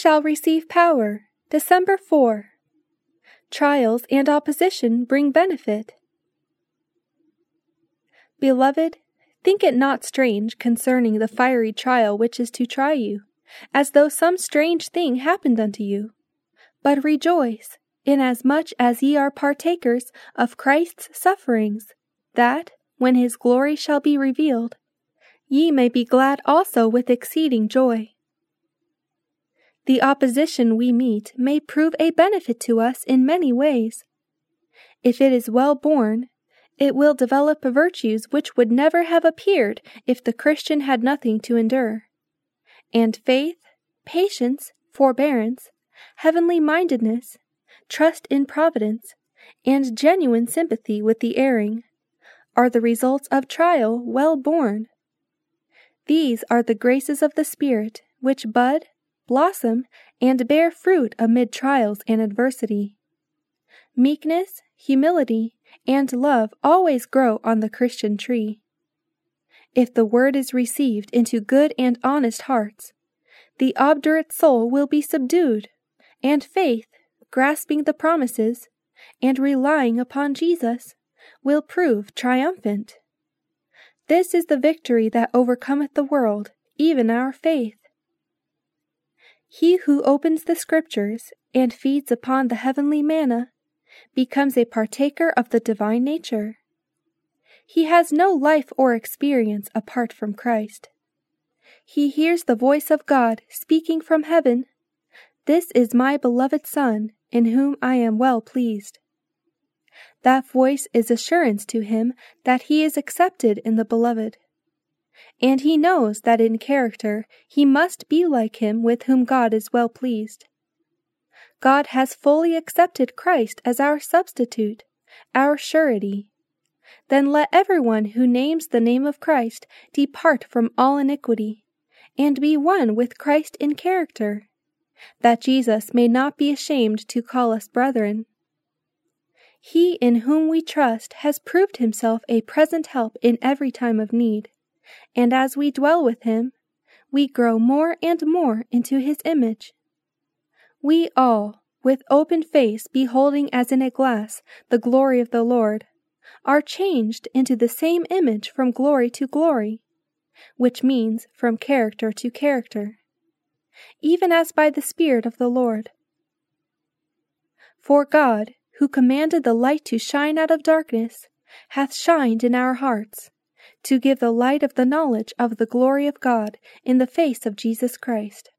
shall receive power. December 4. Trials and opposition bring benefit. Beloved, think it not strange concerning the fiery trial which is to try you, as though some strange thing happened unto you. But rejoice, inasmuch as ye are partakers of Christ's sufferings, that, when his glory shall be revealed, ye may be glad also with exceeding joy. The opposition we meet may prove a benefit to us in many ways. If it is well borne, it will develop virtues which would never have appeared if the Christian had nothing to endure. And faith, patience, forbearance, heavenly mindedness, trust in providence, and genuine sympathy with the erring are the results of trial well borne. These are the graces of the Spirit which bud, blossom, and bear fruit amid trials and adversity. Meekness, humility, and love always grow on the Christian tree. If the word is received into good and honest hearts, the obdurate soul will be subdued, and faith, grasping the promises, and relying upon Jesus, will prove triumphant. This is the victory that overcometh the world, even our faith. He who opens the Scriptures and feeds upon the heavenly manna becomes a partaker of the divine nature. He has no life or experience apart from Christ. He hears the voice of God speaking from heaven, "This is my beloved Son, in whom I am well pleased." That voice is assurance to him that he is accepted in the Beloved. And he knows that in character he must be like him with whom God is well pleased. God has fully accepted Christ as our substitute, our surety. Then let everyone who names the name of Christ depart from all iniquity, and be one with Christ in character, that Jesus may not be ashamed to call us brethren. He in whom we trust has proved himself a present help in every time of need, and as we dwell with him, we grow more and more into his image. We all, with open face beholding as in a glass the glory of the Lord, are changed into the same image from glory to glory, which means from character to character, even as by the Spirit of the Lord. For God, who commanded the light to shine out of darkness, hath shined in our hearts, to give the light of the knowledge of the glory of God in the face of Jesus Christ.